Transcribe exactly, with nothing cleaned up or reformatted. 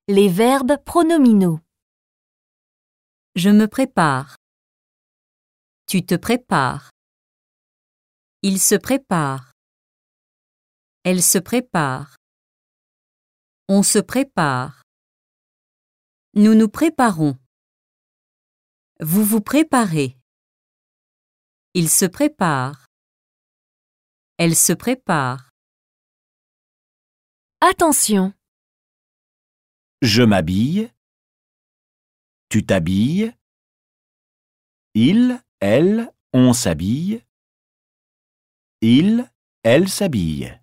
Les verbes pronominaux. Je me prépare. Tu te prépares. Il se prépare. Elle se prépare. On se prépare. Nous nous préparons. Vous vous préparez. Il se prépare. Elle se prépare. Attention! Je m'habille. Tu t'habilles. Il, elle, on s'habille. Il, elle s'habille.